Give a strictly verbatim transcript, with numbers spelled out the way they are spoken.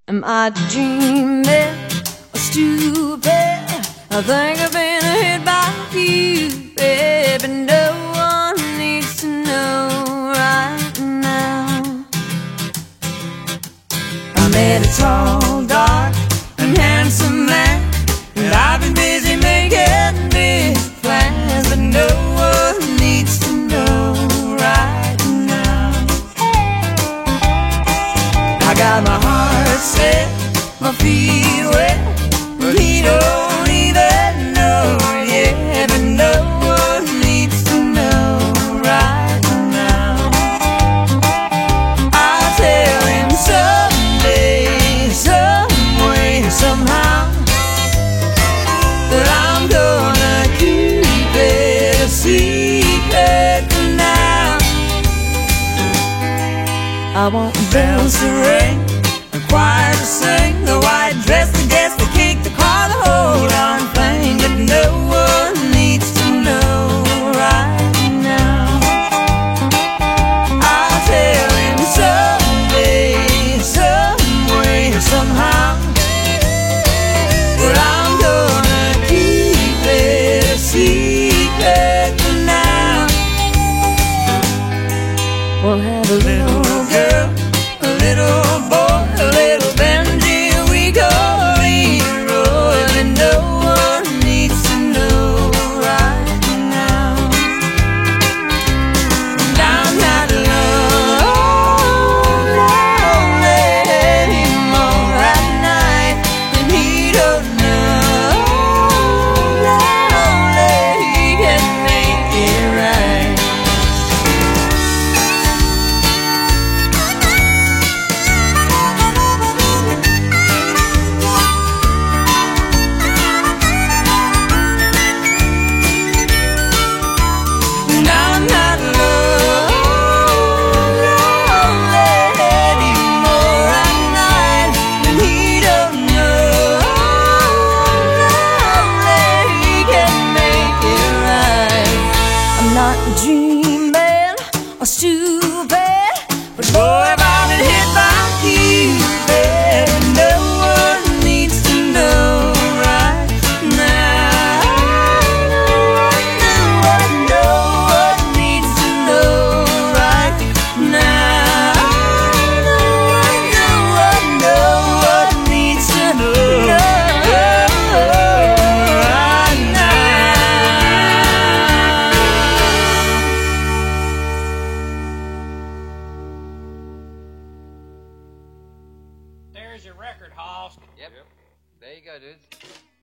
Am I dreaming or stupid? I think I've been hit by you, baby. No one needs to know right now. I met a tall, dark, and handsome man, and I've been busy making big plans, but no one needs to know right now. I got my heart set, my feet wet, but he don't even know yet. But no one needs to know right now. I'll tell him someday, some way, somehow, that I'm gonna keep it a secret for now. I want bells to ring, a choir to sing, the white dress, the guest, the cake, the car, the whole darn thing. But no one needs to know right now. I'll tell him someday, some way, somehow, that I'm gonna keep it a secret for now. We'll have a little girl, a little boy, a little Benji, we go Leroy, and no one needs to know right now. And I'm not alone, lonely anymore at night, and he don't know, lonely, he can make it right. And I'm not alone, lonely anymore at night, and he don't know, lonely, he can make it right. I'm not dreaming or stupid, but boy, if I've been hit by you, baby, no one needs to know right now. No one, no one needs to know right now. No one, no one, no one needs to know right now. There's your record, Hoss. Yep. There you go, dudes.